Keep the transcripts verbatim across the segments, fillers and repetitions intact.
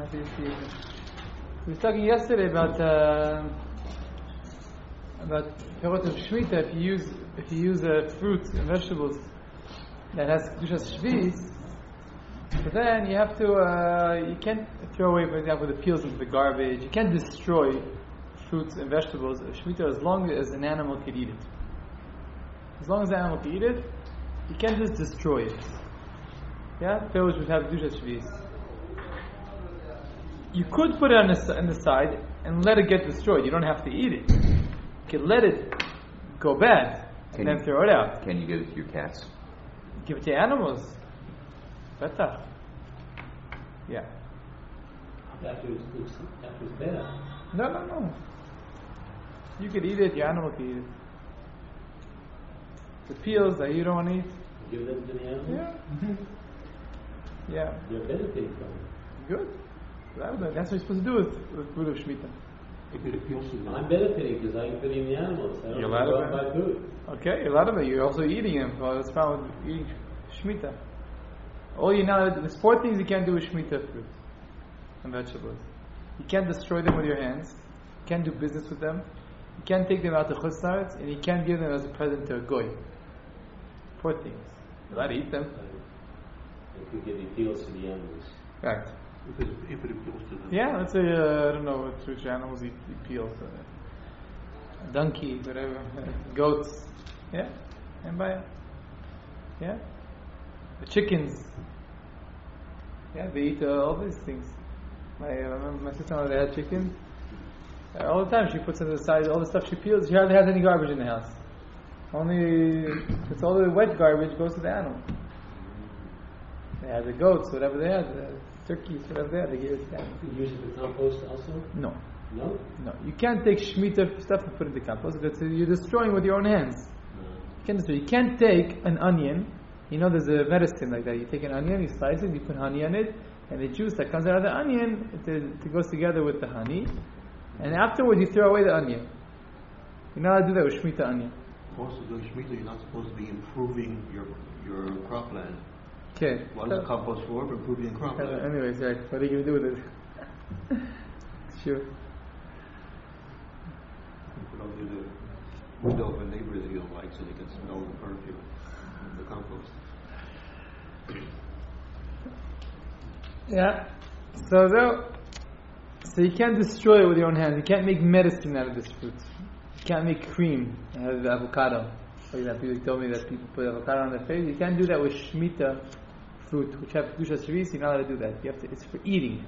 Happy to see you. We were talking yesterday about uh, about perot of Shemitah. If you use if you use uh, fruits and vegetables that has kedushas shvis, so then you have to uh, you can't throw away, for example, the peels into the garbage. You can't destroy fruits and vegetables of Shemitah as long as an animal can eat it. As long as the animal can eat it, you can't just destroy it. Yeah, those which have kedushas shvis. You could put it on the, on the side and let it get destroyed. You don't have to eat it. You can let it go bad and Can then you- throw it out. Can you give it to your cats? Give it to animals. Better. Yeah. After it's, it's, after it's better. No, no, no. You could eat it. Your animal can eat it. The peels that you don't want to eat. Give them to the animals. Yeah. Yeah. They're benefiting from it. Good. That's what you're supposed to do with, with food of Shemitah. I'm benefiting because I'm feeding the animals. I don't You're have to allowed go to out and buy food. Okay, a lot of it. You're also eating them. Well, that's found with eating Shemitah. All you know, there's four things you can't do with Shemitah fruit and vegetables. You can't destroy them with your hands. You can't do business with them. You can't take them out to Chutz La'aretz, and you can't give them as a present to a goy. Four things. You're allowed to eat them. You could give the peels to the animals. Right. Because if it appeals to them. Yeah, let's say, uh, I don't know what which animals eat, eat peels. Uh, donkey, whatever. Uh, goats. Yeah? And by Yeah? The chickens. Yeah, they eat uh, all these things. My, I remember my sister, they had chickens. Uh, all the time she puts it aside, all the stuff she peels. She hardly has any garbage in the house. Only, it's all the wet garbage goes to the animal. They had the goats, whatever they had, the turkeys, whatever they had, they gave it to the animal. You use it for compost also? No. No? No, you can't take Shemitah stuff and put it in the compost because you're destroying with your own hands. No. You can't destroy. You can't take an onion. You know, there's a medicine like that. You take an onion, you slice it, you put honey on it, and the juice that comes out of the onion it, it goes together with the honey. And afterwards, you throw away the onion. You're not allowed to do that with Shemitah onion. Also, doing Shemitah, you're not supposed to be improving your your cropland. Okay. What is compost for? For improving your Uh, cropland. anyways, right. What are you going to do with it? Sure. You put out the window of a neighbor that you don't like so they can smell the perfume of the compost. Yeah. So though, so you can't destroy it with your own hands. You can't make medicine out of this fruit. You can't make cream out of the avocado. For example, people told me that people put avocado on their face. You can't do that with Shemitah fruit, which have kedushas shvis. You're not allowed to do that. You have to. It's for eating.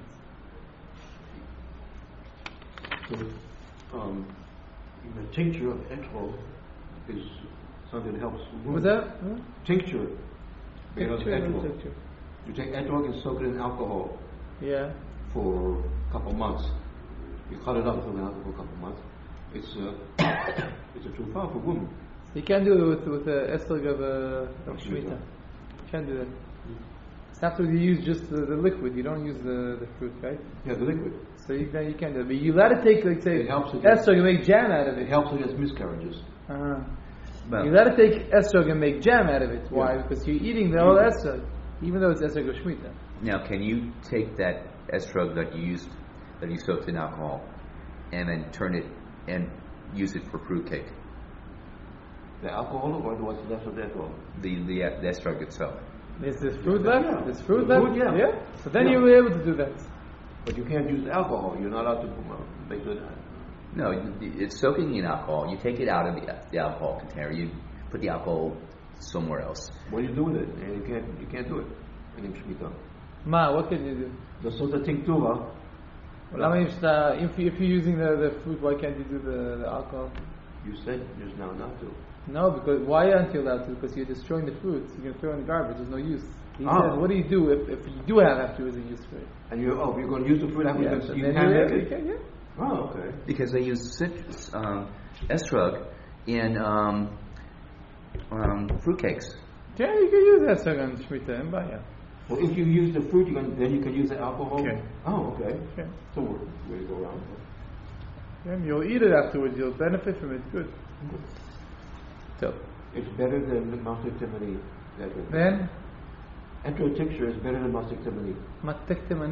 So, um, the tincture of etrog is something that helps. Was that? Huh? Tincture. Made of Tincture, etrog. tincture. You take etrog and soak it in alcohol Yeah. for a couple of months. You cut it up, soak it in alcohol for a couple of months. It's a it's a trufah for women. You can't do it with with the esrog of, uh, of Of Shemitah. Shemitah. You can't do that. It's after you use just the, the liquid. You don't use the, the fruit, right? Yeah, the liquid. So you can you can't do it. But you let it take, like say, It helps against- esrog and make jam out of It it. helps against miscarriages. Uh-huh. Well, You let it take esrog and make jam out of it. Why? Yeah. Because you're eating the whole esrog, even though it's esrog of Shemitah. now, can you take that estrog that you used, that you soaked in alcohol, and then turn it and use it for fruitcake? The alcohol or what's left of the alcohol? The the, uh, the estrog itself. Is this fruit Yeah. left? Yeah. There's fruit The left? fruit, yeah. So then Yeah. you'll be able to do that. But you can't use the alcohol. You're not allowed to uh, make it. No, you- it's soaking in alcohol. You take it out of the, the alcohol container. You put the alcohol somewhere else. What do you do with it? And you can't you can't do it in Shemitah. Ma, what can you do? The sota tinctura. Lama if, uh, if if you're using the, the fruit, why can't you do the, the alcohol? You said just now not to. No, because why aren't you allowed to? Because you're destroying the fruits. You're going to throw it in the garbage. There's no use. He Ah. says, what do you do if, if you do have after a use for it? And you oh you're going to use the fruit after Yeah, you so can, you then can you're make able- it. you can, yeah. Oh okay. Because they use citrus, um, estrog in um, um, fruitcakes. Yeah, you can use that second Shemitah and Baya. Well, if you use the fruit, you can, then you can use the alcohol. Okay. Oh okay. Okay. So we're way to go around. Yeah, you'll eat it afterwards. You'll benefit from it. Good. So It's better than the mastic timony. then, Enterotincture is better than mastic timony. matek temani.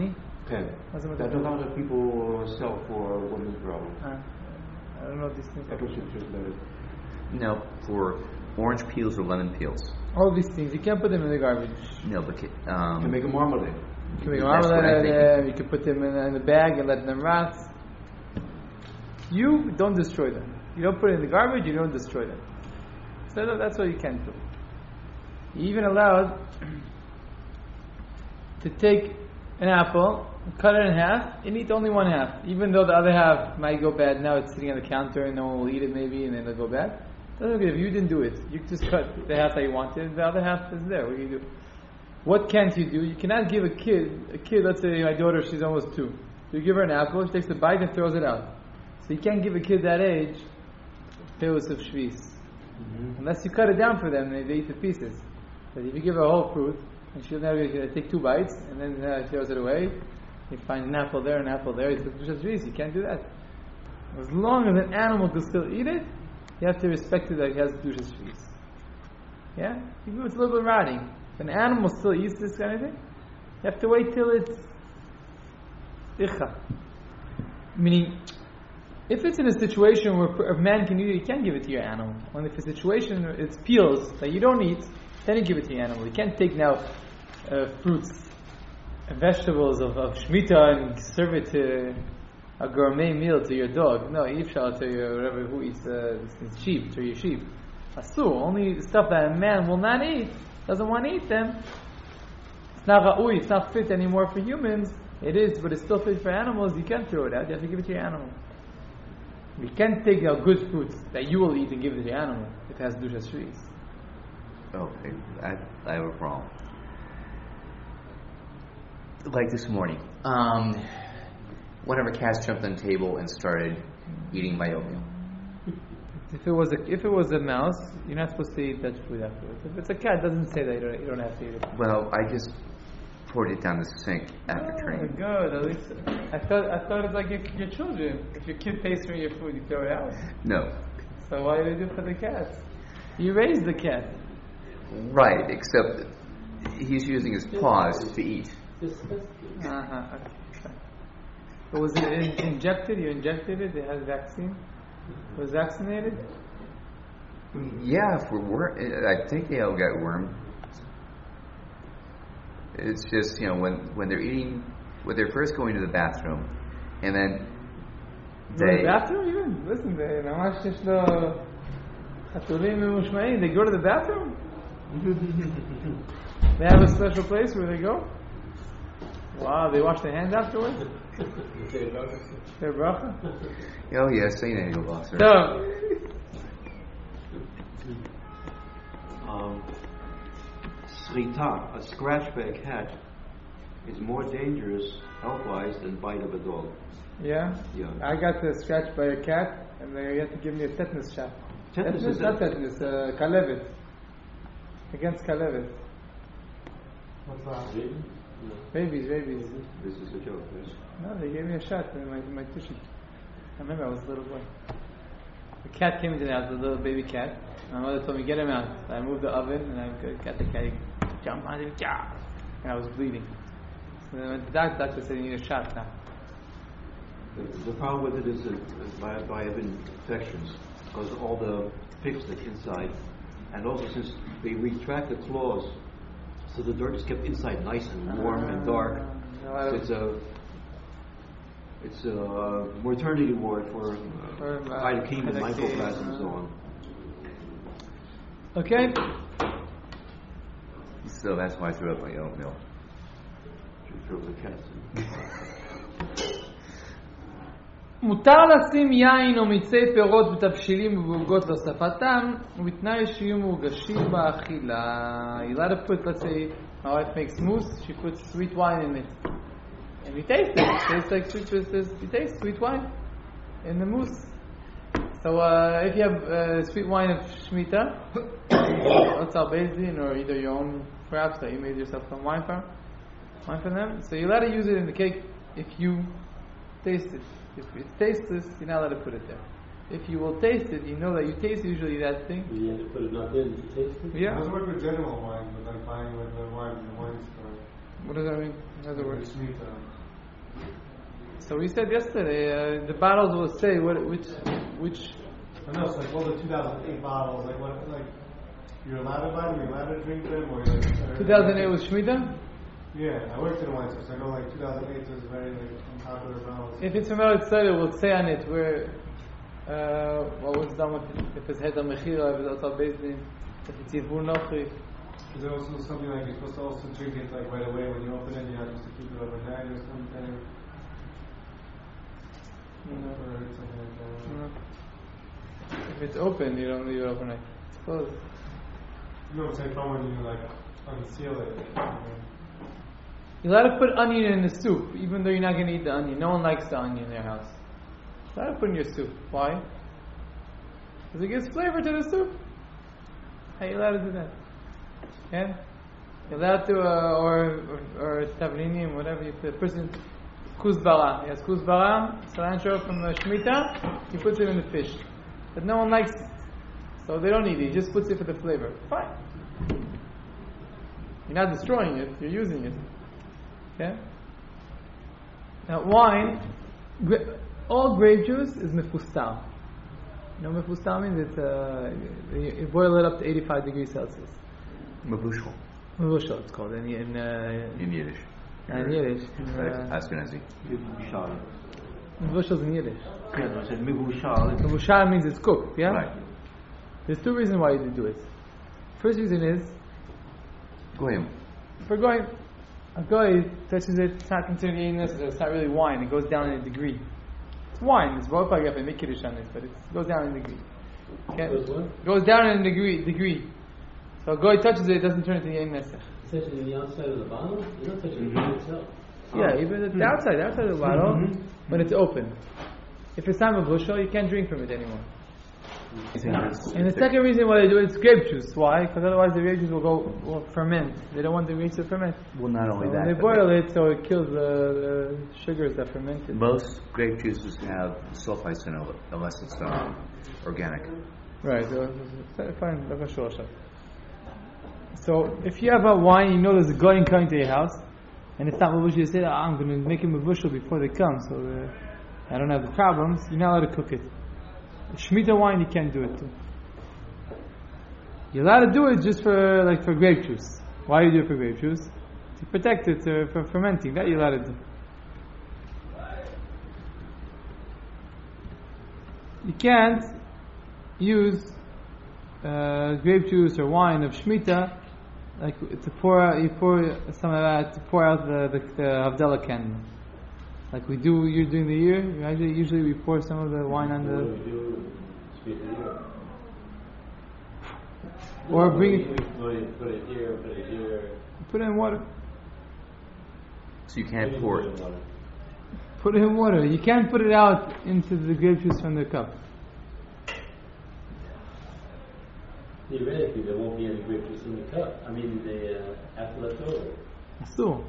pen What's the that a pen? lot of people sell for women's problems. Uh, I don't know these things. That was just better. No, for orange peels or lemon peels. All these things, you can't put them in the garbage. No, but ca- You um, can make a marmalade. You can make That's what marmalade I out of think. them, you can put them in, in the bag and let them rot. You don't destroy them. You don't put it in the garbage, you don't destroy them. So that- that's what you can't do. You even allowed to take an apple, cut it in half, and eat only one half. Even though the other half might go bad, now it's sitting on the counter and no one will eat it maybe, and then it'll go bad. Doesn't matter if you didn't do it. You just cut the half that you wanted, the other half is there. What do you do? What can't you do? You cannot give a kid, a kid, let's say my daughter, she's almost two. You give her an apple, she takes a bite and throws it out. So you can't give a kid that age pills of shvis. Mm-hmm. Unless you cut it down for them and they eat the pieces. But if you give her a whole fruit, and she'll never uh, take two bites and then uh, throws it away, you find an apple there, an apple there, it's just shvis. You can't do that. As long as an animal can still eat it, you have to respect it that it has dushas shvis. Yeah? Even if it's a little bit rotting. If an animal still eats this kind of thing, you have to wait till it's icha. Meaning, if it's in a situation where a man can eat it, you can't give it to your animal. When if a situation where it's peels that you don't eat, then you give it to your animal. You can't take now uh, fruits, and vegetables of, of Shemitah and serve it to a gourmet meal to your dog. No, you shall to your whatever who eats uh, sheep, to your sheep. Asu, only stuff that a man will not eat, doesn't want to eat them. It's not ra'ui, it's not fit anymore for humans. It is, but it's still fit for animals. You can't throw it out. You have to give it to your animal. You can't take a good fruit that you will eat and give it to your animal. It has dushas shvis. okay, I, I have a problem. Like this morning, um, one of our cats jumped on the table and started eating my oatmeal. If it was a if it was a mouse, you're not supposed to eat that food afterwards. If it's a cat, it doesn't say that you don't, you don't have to eat it. Well, I just poured it down the sink after Oh, turning. good. At least I thought I thought it's like your, your children. If your kid pays for your food, you throw it out. No, So why do you do it for the cat? You raised the cat. right, except he's using his paws to eat. Disgusting. Uh huh. Okay. So was it in, injected? You injected it. It has vaccine. It was vaccinated. Yeah, for worm, I think they all got worm. It's just, you know, when when they're eating, when they're first going to the bathroom, and then They, they the bathroom even? Listen, they ממש יש לו חתולים ממושמעים. They go to the bathroom? They have a special place where they go? Wow, they wash their hands afterwards? Their bracha? oh yeah, Saint Angel Boxer. So, Um, Srita, a scratch by a cat, is more dangerous health-wise than bite of a dog. yeah? Yeah. I got uh, scratched by a cat and they had to give me a tetanus shot. Tetanus Tetanus, is not a- tetanus, uh, kalevet. Against kalevet. What's that? Really? No. Babies, babies. This is a joke, yes? No, they gave me a shot in my, in my tushy. I remember I was a little boy. The cat came into the house, the little baby cat. My mother told me, get him out. So I moved the oven and I got the cat, he jumped on it, and I was bleeding. So then I went to the doctor, the doctor said, you need a shot now. The, the problem with it is a by, by infections, because all the pigs stick inside, and also since they retract the claws, so the dirt is kept inside nice and warm and dark. Uh, So it's a it's a maternity ward for For, uh, uh, Hydocheme and Hydocheme, mycoplasma and so on. Okay? So that's why I threw up my oatmeal. Should throw the cats in. מותר לשים יין או מיצי פירות בתבשילים ובעוגות להוספתם ובתנאי שיהיו מורגשים באכילה. You let her put, let's say, my wife makes mousse, she puts sweet wine in it. And you taste it, it tastes like sweet, you taste sweet wine in the mousse. So uh, if you have uh, sweet wine of Shemitah, what's our Bezdin or either your own crafts that you made yourself some wine from, wine from them, so you let her use it in the cake if you taste it. If it's tasteless, you're not allowed to put it there. If you will taste it, you know that you taste usually that thing. You have to put it up in to taste it? Yeah. How does it work with general wine, with like buying with the wine from the wine store? What does that mean? How does it work? It's meat, uh, So we said yesterday, uh, the bottles will say what, which, which. I know, it's like all the two thousand eight bottles, like what, like you're allowed to buy them, you're allowed to drink them, or you're like, two thousand eight was Shemitah? Yeah, I worked in a wine store, so I know like two thousand eight is very like unpopular bottles. If it's from Eretz Yisrael, it will say on it where, uh, what was done with it, if it's Hedar Mechira, if it's also Bezdin, if it's Yivur Nochi. Is there also something like you're supposed to also drink it like right away when you open it, you're not supposed to keep it overnight or something? No. Or something like that. No. If it's open, you don't leave it overnight. It's closed. You know what I'm saying, from when you like unseal it. You know. You're allowed to put onion in the soup, even though you're not going to eat the onion. No one likes the onion in their house. You're allowed to put in your soup. Why? Because it gives flavor to the soup. How are you allowed to do that? Yeah? You're allowed to, uh, or, or, or tavlinim, whatever you put. A person, kuzbara. He has kuzbara, cilantro from the Shemitah, he puts it in the fish. But no one likes it. So they don't eat it, he just puts it for the flavor. Fine. You're not destroying it, you're using it. Yeah? Now wine, gra- all grape juice is mefustal. You know what mefustal means? It's, uh, you, you boil it up to eighty-five degrees Celsius. Mavushal. Mavushal it's called in, in, uh, In Yiddish. in Yiddish. In, Right. uh, Ashkenazi. Mivushal. Mavushal is in Yiddish. Yeah, I said mivushal. Mavushal means it's cooked, yeah? Right. There's two reasons why you do it. First reason is, Go ahead. for going, a guy touches it, it's not considered eating this, it's not really wine, it goes down in a degree. It's wine, it's both like if I make Kiddush on it, but it goes down in a degree. Okay? Goes what? Goes down in a degree, degree. So a guy touches it, it doesn't turn into Yain Nesach. Touching the outside of the bottle? You're not touching the wine itself. Yeah, even at the outside, the outside of the bottle, when it's open. If it's not a bushel, you can't drink from it anymore. And the second reason why they do it is grape juice. Why? Because otherwise the grape juice will go will ferment. They don't want the grapes to ferment. Well, not only So that. when they but boil it, so it kills the, the sugars that fermented. Most grape juices have sulfites in it, unless it's um, organic. Right. So, fine. That's sure. So if you have a wine, you know there's a guy coming to your house, and it's not mavushal. You say, oh, I'm going to make him mavushal before they come, so uh, I don't have the problems. You're not allowed to cook it. Shemitah wine, you can't do it too. You're allowed to do it just for like for grape juice. Why do you do it for grape juice? To protect it uh, from fermenting. That you're allowed to do. You can't use uh, grape juice or wine of Shemitah like to pour out. You pour some of that to pour out the the, the Havdalah candle. Like we do, you're doing the year. Usually, usually we pour some of the wine on What do the. we do? Speak the year. Or No, bring we- it- we Put it, put it here, put it here. Put it in water. So you can't Put pour in it. water. Put it in water. You can't put it out into the grape juice from the cup. Theoretically, there won't be any grape juice in the cup. I mean, the uh, after left over. So,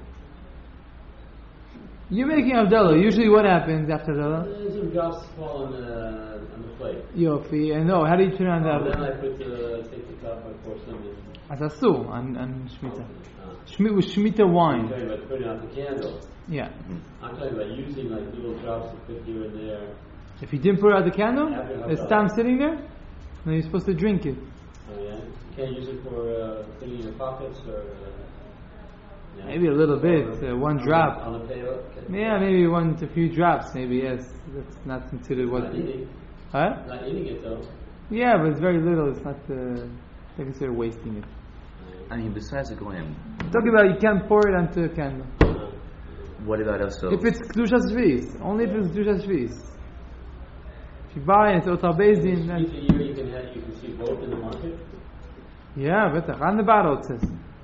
you're making Havdalah. Usually, what happens after Havdalah? Uh, Some drops fall on the on the plate. Yofi. And no, how do you turn on And then the I put the take the cup, I pour some in. As asu on on Shemitah. Uh, Shmi with Shemitah I'm wine. talking about putting out the candle. Yeah. I'm talking about using like little drops to put here and there. If you didn't put out the candle, After it's Havdalah. time sitting there. Then you're supposed to drink it. Oh yeah, you can't use it for uh, putting in your pockets or. Uh, yeah. Maybe a little bit, uh, one drop. On the payload. Okay. Yeah, maybe one to few drops. Maybe yes. That's not considered what. Not eating. Huh? Not eating it though. Yeah, but it's very little. It's not. Uh, I consider wasting it. I mean, besides the goyim, Talking about you can't pour it onto a candle. Uh, what about also? If it's Kedushas Shvis, only if it's Kedushas Shvis. If you buy it, it's Otar Bezdin, then... Each year you can have, you can see both in the market. Yeah, better. On the bottle it says.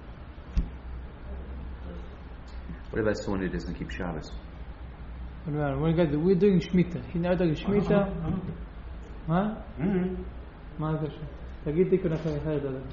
What about someone who doesn't keep Shabbos? What about it? We're gonna do- we're doing Shemitah. He's not doing Shemitah. מה? מה זה שם? תגיד תיקון אחר אחד עליו.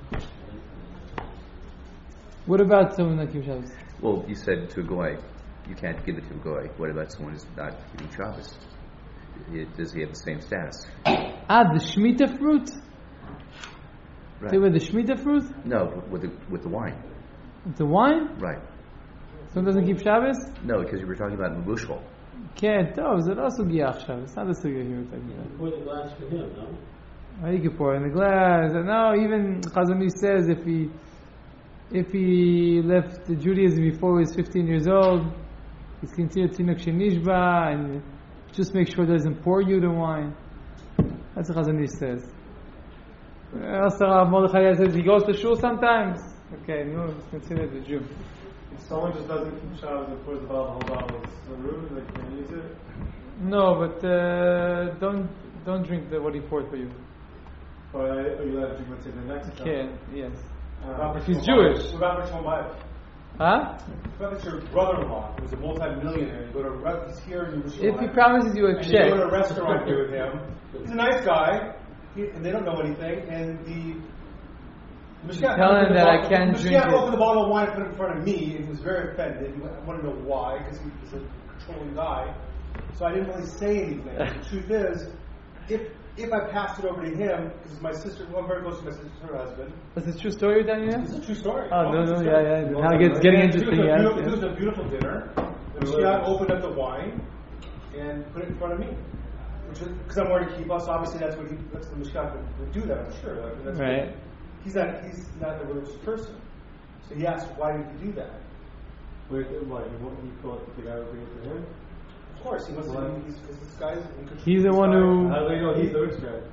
What about someone that keeps Shabbos? Well, you said to a goy, you can't give it to a goy. What about someone who's not keeping Shabbos? He- Does he have the same status? Ah, the Shemitah fruit? Right. Say with the Shemitah fruit? No, with the with the wine. It's a wine? Right. Someone doesn't keep Shabbos? No, because you were talking about mavushal. כן, טוב, זה לא סוגיה עכשיו, it's not the סוגיה here. You pour the glass for him, no? Well, you can pour it in the glass. No, even Chazon Ish says if he if he left Judaism before he was fifteen years old, he's considered Tinuk Shenishba, and just make sure he doesn't pour you the wine. That's what Chazon Ish says. Also, Rav Mordechai says he goes to shul sometimes. Okay, no, it's considered a Jew. If someone just doesn't keep Shabbos and pours the bottle, the whole bottle, it's rude, like, can you use it? No, but uh, don't don't drink the, what he poured for you. Or are you allowed to drink what's in the next cup? Okay, yes. Uh, If he's Jewish. What about Rich Mobile? Huh? What about your brother-in-law who's a multi-millionaire? You go to a re- he's here and you wish If he promises you a and you go check. to a restaurant here with him. He's a nice guy, he, and they don't know anything. And the Mishkat Tell him opened the that I bottle- can't Mishkat drink it. opened the bottle of wine and put it in front of me, and he was very offended. He wanted to know why, because he was a controlling guy. So I didn't really say anything. The truth is, if if I passed it over to him, because my sister, well, I'm very close to my sister, her husband. Is this true story, Daniel? It's a true story. Oh, no, It's a no, true yeah, story. yeah. Now it gets getting And interesting, It was, a yeah. beautiful, it was a beautiful dinner. The Mishkat opened up the wine and put it in front of me. Because I'm wearing kippah, so obviously that's what he, that's the Mishkat would, would do that, I'm sure. Like, that's Right. What, he's not he's not a religious person. So he asked, why did he do that? Wait, what, he won't- he thought the guy would bring it to him? Of course, he wants to, he's, because this guy's in control. He's the This one guy- who- How do they know he's the rich guy?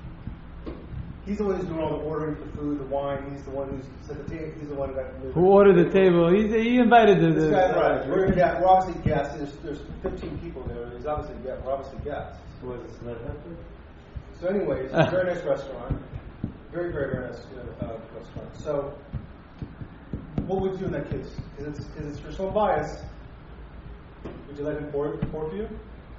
He's the one who's doing all the ordering for the food, the wine. He's the one who's set the table. He's the one that Who ordered the table? He, he invited the. This the guy, right? We're, yeah, we're obviously guests. There's, there's fifteen people there. He's obviously yeah, we're obviously guests. Was it Smith after? So, anyways, it's a very nice restaurant. Very, very, very nice uh, restaurant. So, what would you do in that case? Because it's because it's personal bias. Would you let him pour, pour for you?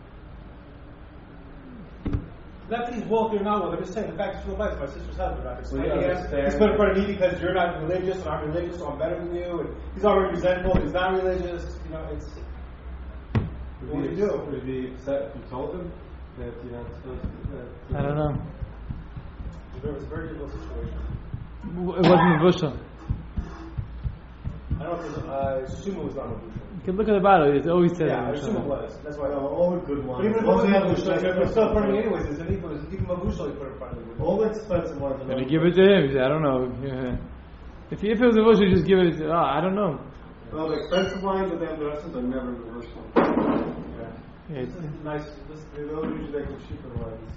Not that he's wealthy or not wealthy. I'm just saying the fact he's personal bias. My sister's husband. I'm explaining Well, to you him. understand. He's put in front of me because you're not religious and I'm religious, so I'm better than you. And he's already resentful. He's not religious. You know, it's. What would you do? Would he be upset if you told him that you're not supposed to? Uh, I don't know. It was a very difficult situation. It wasn't a bushel. I don't know if it was, I assume it was not a bushel. You can look at the bottle. It always says. Yeah, I bushel. assume it was. That's why I No, know. all the good But ones. even if it Once wasn't they a have bushel, the it was still in front of me anyways. Isn't it? It was even a bushel he put in front of me. All the expensive ones. And you give it to him. You say, I don't know. Yeah. If, if it was a bushel, you just give it. Oh, I don't know. Well, the expensive wines that they have the restaurants are never reversible. Yeah. Yeah, This is nice. This, they don't usually make the cheaper ones.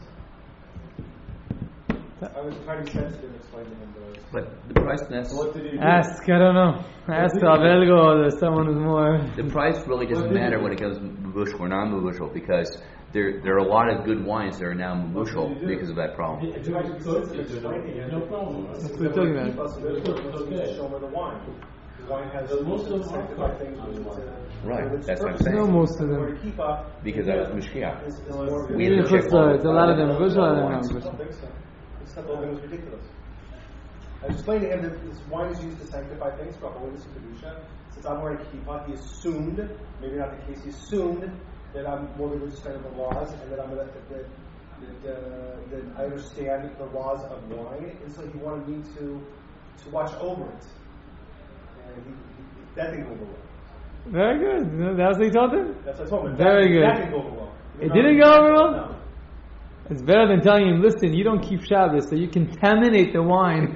I was trying to be sensitive and explain to him those. But the price nest, What did you do? ask. I don't know. Ask Abelgo or someone who's more. the price really doesn't What did matter you when it comes to mubushal or non-mubushal because there there are a lot of good wines that are now mubushal What did you do? because of that problem. If you like to cook, you do it. No problem. That's what we're talking about. Okay. Show him the wine. The wine has But most of them are sanctified things. on with, wine. uh, Right, with its that's what I'm purposes. saying. No, most of The them. word kippah Because that was Mishkiach. is- is more- We Even have if to it's, check all uh, it's a lot of them the bushel, I don't wines. know. I don't think so. This stuff all was ridiculous. I explained to him that this wine is used to sanctify things for holiness and kedusha. Since I'm wearing a kippah, he assumed, maybe not the case, he assumed that I'm more religious fan of the laws and that I'm that, that, that, uh, that I understand the laws of wine, and so he wanted me to to watch over it. And he, he, that didn't go over well. Very good. That's what you told him? That's what I told him. Very that, good. That didn't go over well. It didn't go over well? No. It's better than telling him, listen, you don't keep Shabbos, so you contaminate the wine.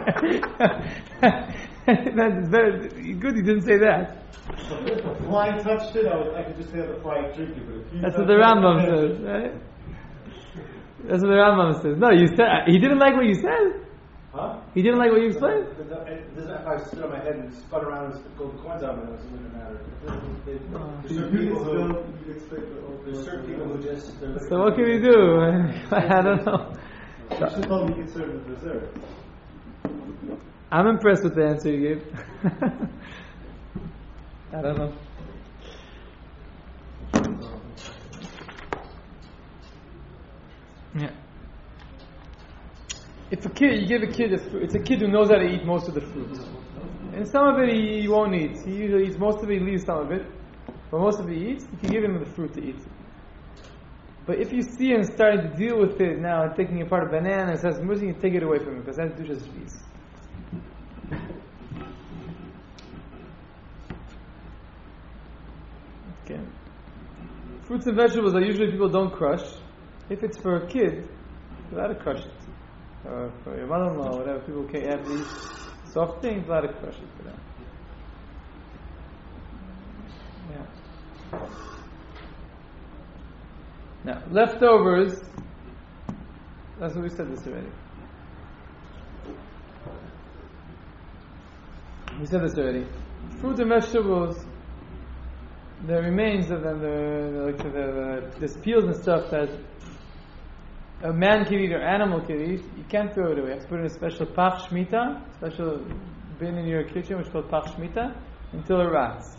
That's better. Good, he didn't say that. If the fly touched it, I, would, I could just say that the fly drinking. But if you That's what touch the it- Rambam says, right? That's what the Rambam says. No, you said he didn't like what you said. Huh? He didn't like what you explained. The- the- the- This if I stood on my head and spun around and spit gold coins out of my nose, it wouldn't matter. There's You certain could people still, who, you could expect the whole there's certain people who just. they're So what can we do? I don't know. You should have told me you could serve with dessert. I'm impressed with the answer you gave. I don't know. Yeah. If a kid, you give a kid a fruit, it's a kid who knows how to eat most of the fruit. And some of it he, he won't eat. He usually eats most of it, he leaves some of it. But most of it he eats, you can give him the fruit to eat. But if you see him starting to deal with it now and taking apart a banana and says, you take it away from him because that's Dushas Shvis. Okay. fruits and vegetables that usually people don't crush, if it's for a kid, you allowed to crush it. Or for your mother-in-law, or whatever, people can't have these soft things, allowed to crush it for them. Yeah. Now, leftovers, that's what we said this already. We said this already. Fruit and vegetables, the remains of them, the, the, like the, the, the peels and stuff that a man can eat or animal can eat, you can't throw it away. You have to put it in a special pach shmita, special bin in your kitchen which is called pach shmita, until it rots.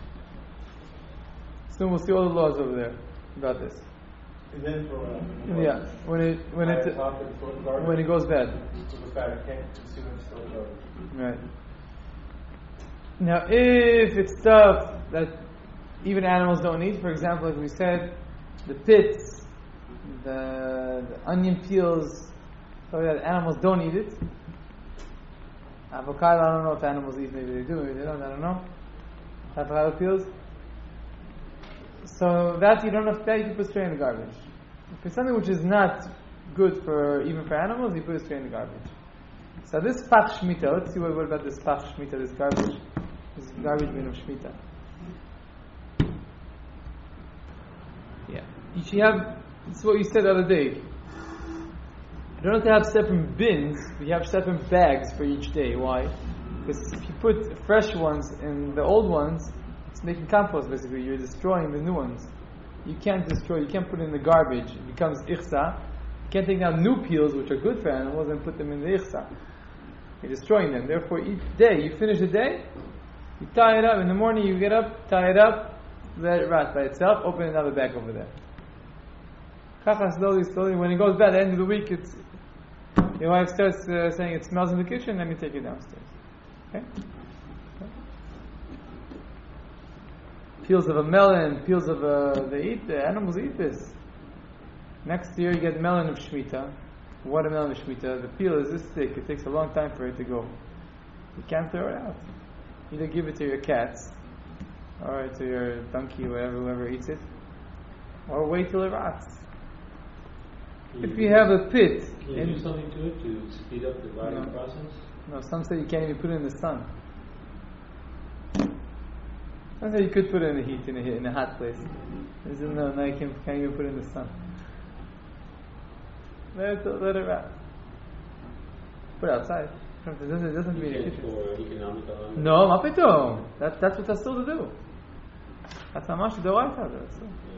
Soon we'll see all the laws over there about this. And then throw it out. Yeah, when it when it when it goes bad. It goes bad. I can't consume it still garbage. Right. Now, if it's stuff that even animals don't eat, for example, like we said, the pits, the, the onion peels, so that animals don't eat it. Avocado, I don't know if animals eat, maybe they do, maybe they don't, I don't know. Avocado peels. So that you don't have that, you can put straight in the garbage. If it's something which is not good for even for animals, you put it straight in the garbage. So this pach shmita, let's see what, what about this pach shmita, this garbage, this garbage bin of shmita. Yeah, you should have. This is what you said the other day. You don't have to have separate bins, but you have separate bags for each day. Why? Because if you put fresh ones in the old ones, it's making compost basically. You're destroying the new ones. You can't destroy, you can't put it in the garbage. It becomes ichsa. You can't take out new peels, which are good for animals, and put them in the ichsa. You're destroying them. Therefore, each day, you finish the day, you tie it up. In the morning, you get up, tie it up, let it rot by itself, open another bag over there. Kacha, slowly, slowly. When it goes bad, at the end of the week, it's your wife starts uh, saying it smells in the kitchen, then you take it downstairs. Okay? Okay. Peels of a melon, peels of a, they eat, the animals eat this. Next year you get melon of Shemitah, watermelon of Shemitah. The peel is this thick, it takes a long time for it to go. You can't throw it out. Either give it to your cats, or to your donkey, whatever, whoever eats it, or wait till it rots. If you have a pit, can you do something to it to speed up the rotting no. process? No, some say you can't even put it in the sun. Some say you could put it in the heat, in a, in a hot place. Isn't no, no, you can't, can't even put it in the sun. Let it, let it rot. Put it outside. It doesn't, it doesn't mean You it. can't for economic element? No, ma pitom. That that's what that's still to do. That's how much the right has it.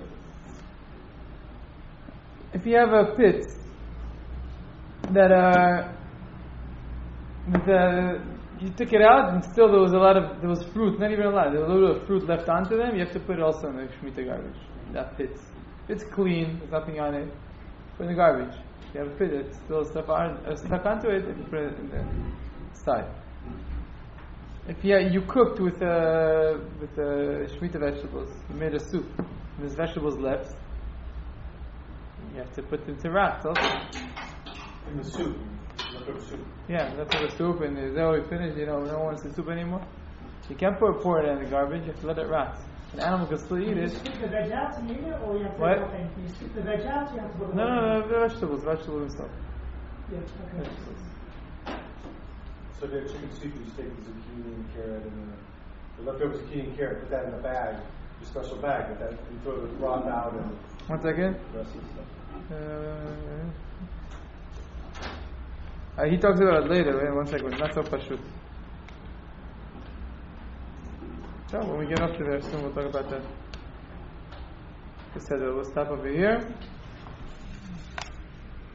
If you have a pit that uh, with, uh, you took it out and still there was a lot of there was fruit, not even a lot, there was a little bit of fruit left onto them, you have to put it also in the Shemitah garbage. That pit. It's clean, there's nothing on it. Put it in the garbage. If you have a pit that's still stuff on, uh, stuck onto it, you put it in the side. If you, you cooked with uh, with uh, Shemitah vegetables, you made a soup, and there's vegetables left, you have to put them to rot also. In the soup. Leftover soup. Yeah, leftover soup, and is that already finished? You know, no one wants the soup anymore. You can't pour, pour it in the garbage, you have to let it rot. An animal can still eat Can you it. scoop the veg out to eat it, or you have to What? put the whole thing? Can you scoop the veg out, you have to put the No, whole no, no, vegetables, vegetables and stuff. thing? Yeah, okay. Vegetables. So the chicken soup, you just take the zucchini and carrot and the, the leftover zucchini and carrot, put that in a bag, a special bag, but that you throw the broth out and One second. the rest of the stuff. Uh, uh, he talks about it later. Wait one second. Not so pashut. So when we get up to there soon, we'll talk about that. We'll stop over here.